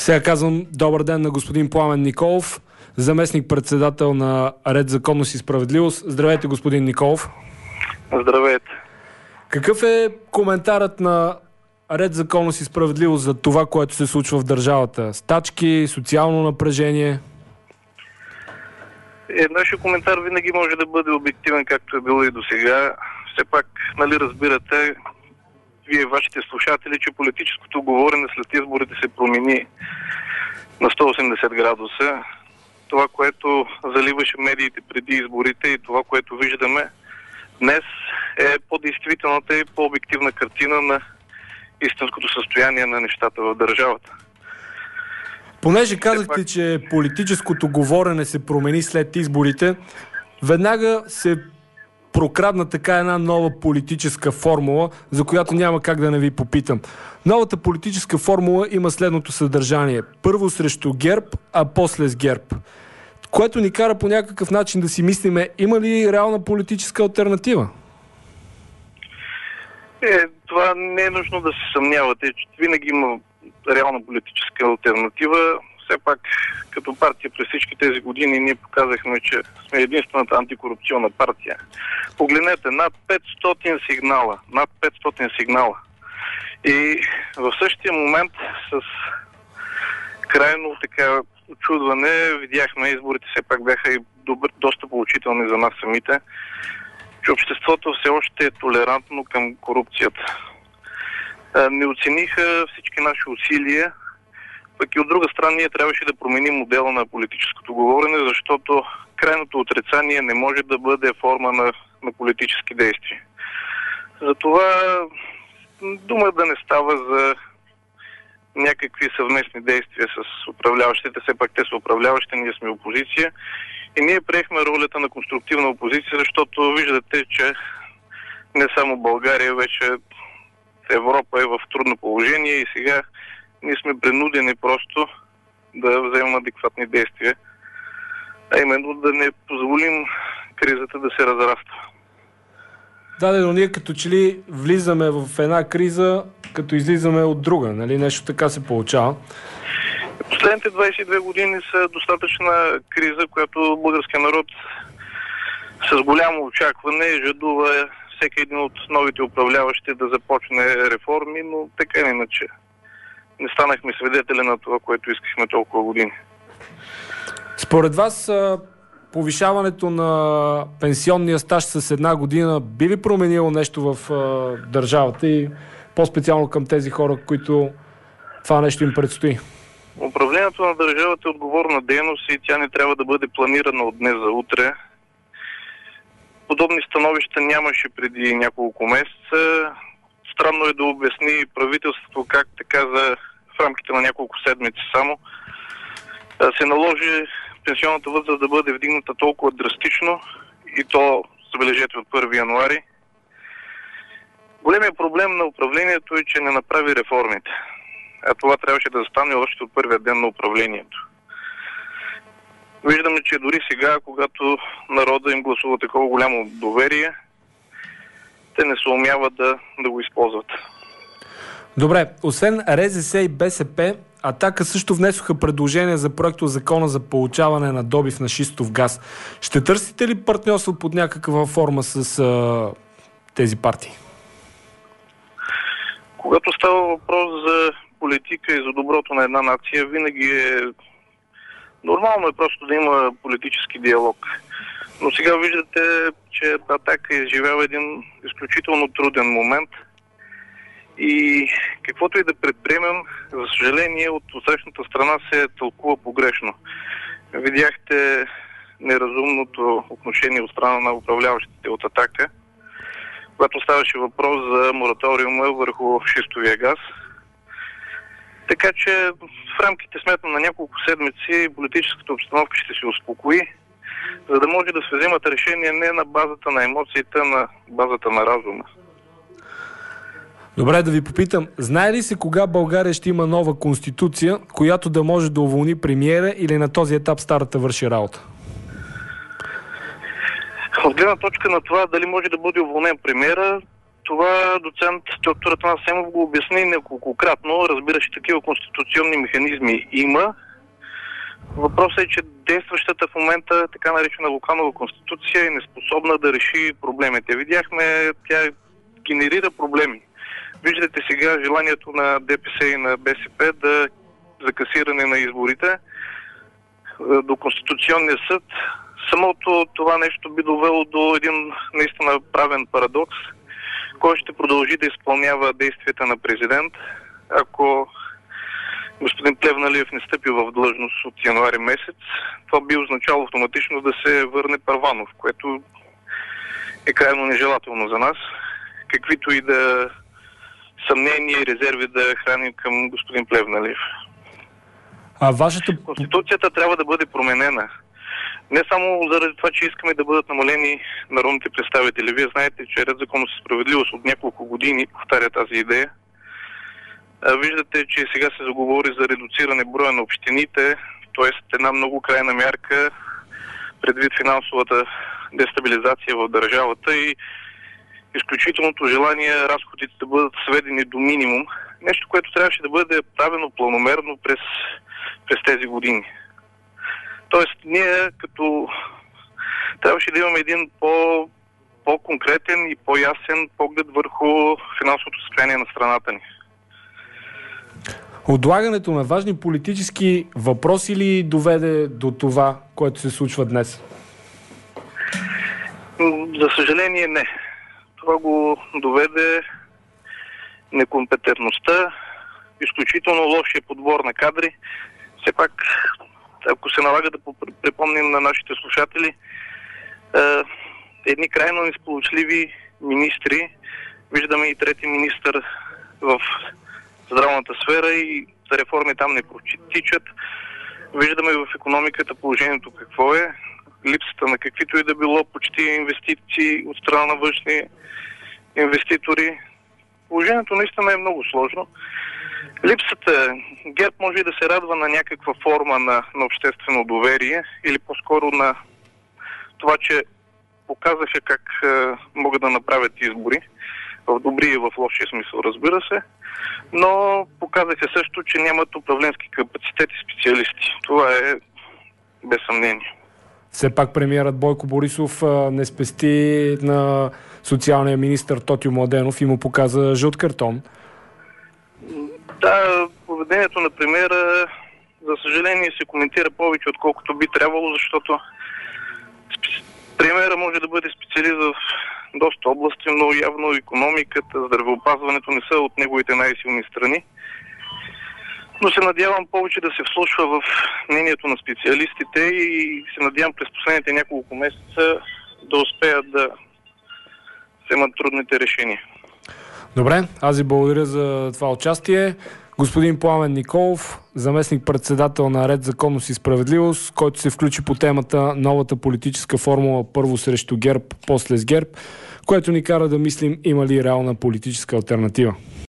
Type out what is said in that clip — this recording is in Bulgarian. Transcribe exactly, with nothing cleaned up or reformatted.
Сега казвам добър ден на господин Пламен Николов, заместник-председател на Ред, законност и справедливост. Здравейте, господин Николов. Здравейте. Какъв е коментарът на Ред, законност и справедливост за това, което се случва в държавата? Стачки, социално напрежение? Е, нашия коментар винаги може да бъде обективен, както е било и до сега. Все пак, нали разбирате, вие вашите слушатели, че политическото говорене след изборите се промени на сто и осемдесет градуса. Това, което заливаше медиите преди изборите и това, което виждаме днес, е по-действителната и по-обективна картина на истинското състояние на нещата в държавата. Понеже казахте, че политическото говорене се промени след изборите, веднага се прокрадна така една нова политическа формула, за която няма как да не ви попитам. Новата политическа формула има следното съдържание. Първо срещу ГЕРБ, а после с ГЕРБ. Което ни кара по някакъв начин да си мислиме, има ли реална политическа алтернатива? Е, това не е нужно да се съмнявате, че винаги има реална политическа алтернатива. Все пак, като партия през всички тези години ние показахме, че сме единствената антикорупционна партия. Погледнете, над петстотин сигнала. Над петстотин сигнала. И в същия момент с крайно така очудване видяхме, изборите все пак бяха и добър, доста поучителни за нас самите, че обществото все още е толерантно към корупцията. Не оцениха всички наши усилия, пък и от друга страна ние трябваше да променим модела на политическото говорене, защото крайното отрицание не може да бъде форма на, на политически действия. Затова дума да не става за някакви съвместни действия с управляващите, все пак те са управляващи, ние сме опозиция и ние приехме ролята на конструктивна опозиция, защото виждате, че не само България, вече Европа е в трудно положение и сега ние сме принудени просто да вземем адекватни действия, а именно да не позволим кризата да се разраства. Да, но ние като че ли влизаме в една криза, като излизаме от друга, нали? Нещо така се получава. Последните двадесет и две години са достатъчна криза, която българския народ с голямо очакване жадува всеки един от новите управляващи да започне реформи, но така или иначе не станахме свидетели на това, което искахме толкова години. Според вас повишаването на пенсионния стаж с една година би ли променило нещо в а, държавата и по-специално към тези хора, които това нещо им предстои? Управлението на държавата е отговорна дейност и тя не трябва да бъде планирана от днес за утре. Подобни становища нямаше преди няколко месеца. Странно е да обясни правителството как така за в рамките на няколко седмици само се наложи пенсионната възраст да бъде вдигната толкова драстично и то, забележете, от първи януари. Големият проблем на управлението е, че не направи реформите. А това трябваше да стане още от първия ден на управлението. Виждаме, че дори сега, когато народа им гласува такова голямо доверие, те не се умяват да, да го използват. Добре, освен РЗС и БСП, Атака също внесоха предложение за проекто закона за получаване на добив на шистов газ. Ще търсите ли партньорство под някаква форма с а, тези партии? Когато става въпрос за политика и за доброто на една нация, винаги е нормално е просто да има политически диалог. Но сега виждате, че Атака изживява един изключително труден момент и каквото и да предприемем, за съжаление, от отсрещната страна се тълкува погрешно. Видяхте неразумното отношение от страна на управляващите от Атака, когато ставаше въпрос за мораториума върху шистовия газ. Така че в рамките, сметна, на няколко седмици политическата обстановка ще се успокои, за да може да се вземат решения не на базата на емоциите, а на базата на разума. Добре, да ви попитам, знае ли се кога България ще има нова конституция, която да може да уволни премиера, или на този етап старата върши работа? От гледна точка на това дали може да бъде уволнен премиера, това доцент доктор Атанас Семов го обясни неколкократно. Разбира се, такива конституционни механизми има. Въпросът е, че действащата в момента така наречена Луканова конституция е неспособна да реши проблемите. Видяхме, тя генерира проблеми. Виждате сега желанието на ДПС и на БСП да за касиране на изборите до Конституционния съд. Самото това нещо би довело до един наистина правен парадокс, който ще продължи да изпълнява действията на президент, ако господин Плевнелиев не стъпи в длъжност от януари месец. Това би означало автоматично да се върне Първанов, което е крайно нежелателно за нас. Каквито и да съмнения и резерви да храним към господин Плевнелиев. А вашата... Конституцията трябва да бъде променена. Не само заради това, че искаме да бъдат намалени народните представители. Вие знаете, че Ред законност и справедливост от няколко години повтаря тази идея. Виждате, че сега се заговори за редуциране броя на общините, т.е. една много крайна мярка предвид финансовата дестабилизация в държавата и изключителното желание разходите да бъдат сведени до минимум. Нещо, което трябваше да бъде правено планомерно през, през тези години. Тоест, ние като трябваше да имаме един по, по-конкретен и по-ясен поглед върху финансовото състояние на страната ни. Отлагането на важни политически въпроси ли доведе до това, което се случва днес? За съжаление не. Това го доведе некомпетентността, изключително лошия подбор на кадри. Все пак, ако се налага да припомним на нашите слушатели, едни крайно несполучливи министри, виждаме и трети министър в здравната сфера и реформи там не протичат. Виждаме в икономиката положението какво е. Липсата на каквито и да било почти инвестиции от страна на външни инвеститори. Положението наистина е много сложно. Липсата, ГЕРБ може и да се радва на някаква форма на, на обществено доверие или по-скоро на това, че показаха как е, могат да направят избори. В добрия и в лошия смисъл, разбира се. Но показаха също, че нямат управленски капацитет и специалисти. Това е без съмнение. Все пак премиерът Бойко Борисов а, не спести на социалния министър Тотю Младенов и му показа жълт картон. Да, поведението на премиера, за съжаление, се коментира повече, отколкото би трябвало, защото премиера може да бъде специалист в доста области, но явно икономиката, здравеопазването не са от неговите най-силни страни. Но се надявам повече да се вслушва в мнението на специалистите и се надявам през последните няколко месеца да успеят да вземат трудните решения. Добре, аз ви благодаря за това участие. Господин Пламен Николов, заместник-председател на Ред законност и справедливост, който се включи по темата новата политическа формула първо срещу ГЕРБ, после с ГЕРБ, което ни кара да мислим има ли реална политическа алтернатива.